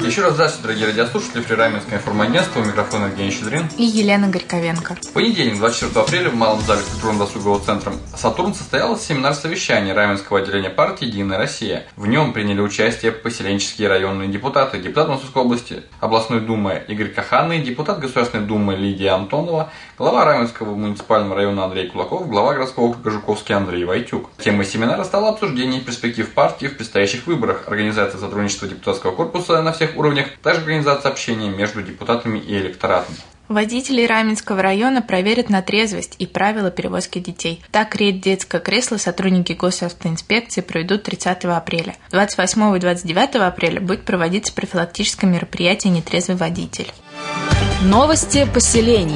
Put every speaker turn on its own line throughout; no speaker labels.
Еще раз здравствуйте, дорогие радиослушатели. Фрираменское информагентство. У микрофона Евгений Щедрин
и Елена Горьковенко.
В понедельник, 24 апреля, в Малом зале культурно-досугового центра «Сатурн» состоялось семинар-совещание Раменского отделения партии «Единая Россия». В нем приняли участие поселенческие районные депутаты, депутат Московской области областной думы Игорь Каханный, депутат Государственной думы Лидия Антонова, глава Раменского муниципального района Андрей Кулаков, глава городского округа Жуковский Андрей Войтюк. Темой семинара стало обсуждение перспектив партии в предстоящих выборах, организация сотрудничества депутатского корпуса на всех уровнях, также организация общения между депутатами и электоратом.
Водителей Раменского района проверят на трезвость и правила перевозки детей. Так, рейд «Детское кресло» сотрудники госавтоинспекции проведут 30 апреля. 28 и 29 апреля будет проводиться профилактическое мероприятие «Нетрезвый водитель».
Новости поселений.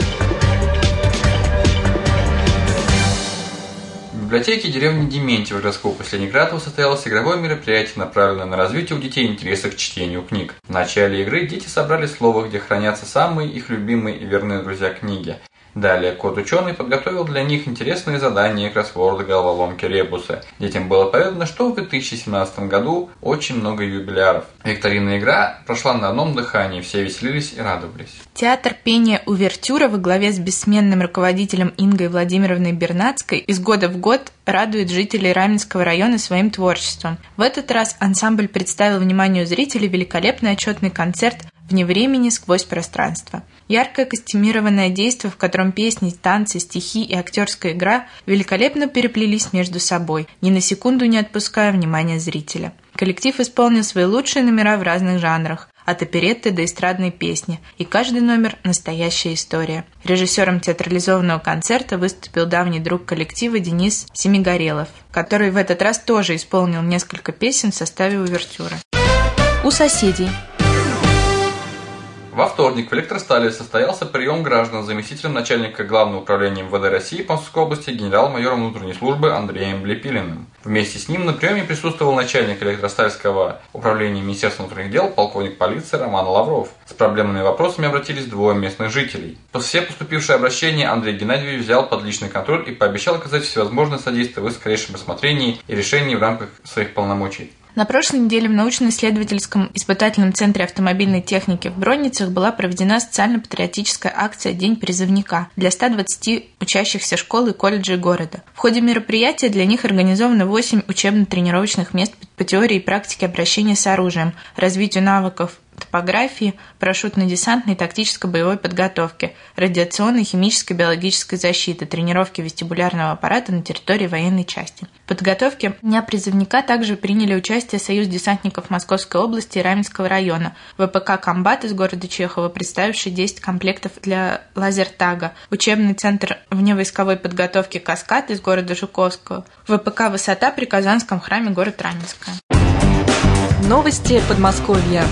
В библиотеке деревни Дементьево городского поселения Гратова состоялось игровое мероприятие, направленное на развитие у детей интереса к чтению книг. В начале игры дети собрали слово, где хранятся самые их любимые и верные друзья книги. Далее кот-ученый подготовил для них интересные задания, кроссворды, головоломки, ребусы. Детям было поведано, что в 2017 году очень много юбиляров. Викторинная игра прошла на одном дыхании, все веселились и радовались.
Театр пения «Увертюра» во главе с бессменным руководителем Ингой Владимировной Бернацкой из года в год радует жителей Раменского района своим творчеством. В этот раз ансамбль представил вниманию зрителей великолепный отчетный концерт «Вне времени сквозь пространство». Яркое костюмированное действо, в котором песни, танцы, стихи и актерская игра великолепно переплелись между собой, ни на секунду не отпуская внимания зрителя. Коллектив исполнил свои лучшие номера в разных жанрах, от оперетты до эстрадной песни, и каждый номер – настоящая история. Режиссером театрализованного концерта выступил давний друг коллектива Денис Семигорелов, который в этот раз тоже исполнил несколько песен в составе увертюры.
У соседей.
Во вторник в Электростале состоялся прием граждан с заместителем начальника Главного управления МВД России по Московской области генерал-майором внутренней службы Андреем Блепилиным. Вместе с ним на приеме присутствовал начальник Электростальского управления Министерства внутренних дел полковник полиции Роман Лавров. С проблемными вопросами обратились двое местных жителей. После все поступившие обращения Андрей Геннадьевич взял под личный контроль и пообещал оказать всевозможное содействие в их скорейшем рассмотрении и решении в рамках своих полномочий.
На прошлой неделе в научно-исследовательском испытательном центре автомобильной техники в Бронницах была проведена социально-патриотическая акция «День призывника» для 120 учащихся школ и колледжей города. В ходе мероприятия для них организовано 8 учебно-тренировочных мест по теории и практике обращения с оружием, развитию навыков топографии, парашютно-десантной и тактическо-боевой подготовки, радиационной, химической, биологической защиты, тренировки вестибулярного аппарата на территории военной части. В подготовке Дня призывника также приняли участие Союз десантников Московской области и Раменского района, ВПК «Комбат» из города Чехова, представивший 10 комплектов для лазертага, учебный центр вневойсковой подготовки «Каскад» из города Жуковского, ВПК «Высота» при Казанском храме город Раменское.
Новости Подмосковья.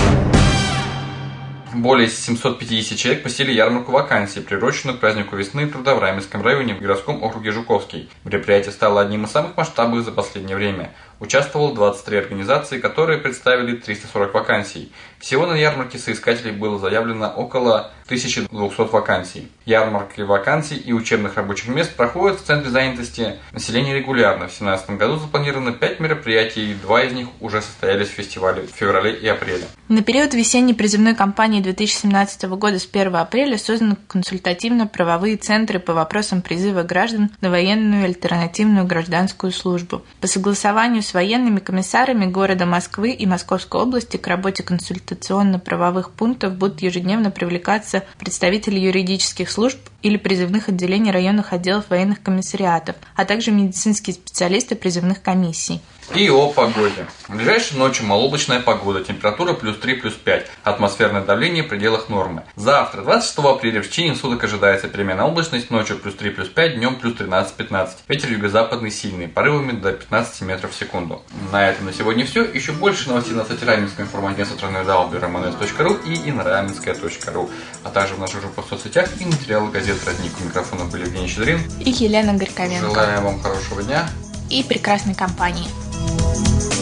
Более 750 человек посетили ярмарку вакансий, приуроченную к празднику весны труда в Раменском районе в городском округе Жуковский. Мероприятие стало одним из самых масштабных за последнее время. Участвовало 23 организации, которые представили 340 вакансий. Всего на ярмарке соискателей было заявлено около 1200 вакансий. Ярмарки вакансий и учебных рабочих мест проходят в Центре занятости населения регулярно. В 2017 году запланировано 5 мероприятий, 2 из них уже состоялись в фестивале в феврале и апреле.
На период весенней призывной кампании 2017 года с 1 апреля созданы консультативно-правовые центры по вопросам призыва граждан на военную и альтернативную гражданскую службу. По согласованию с военными комиссарами города Москвы и Московской области к работе консультационно-правовых пунктов будут ежедневно привлекаться представители юридических служб или призывных отделений районных отделов военных комиссариатов, а также медицинские специалисты призывных комиссий.
И о погоде. В ближайшей ночью малооблачная погода, температура плюс 3, плюс 5, атмосферное давление в пределах нормы. Завтра, 26 апреля, в течение суток ожидается переменная облачность, ночью плюс 3, плюс 5, днем плюс 13-15. Ветер юго-западный сильный, порывами до 15 метров в секунду. На этом на сегодня все. Еще больше новостей на сайте Раменского информагентства @rmns.ru и inraменская.ру, а также в наших группах в соцсетях и материалы газет «Родник». У микрофона были Евгений Щедрин
и Елена Горьковенко.
Желаем вам хорошего дня
и прекрасной компании.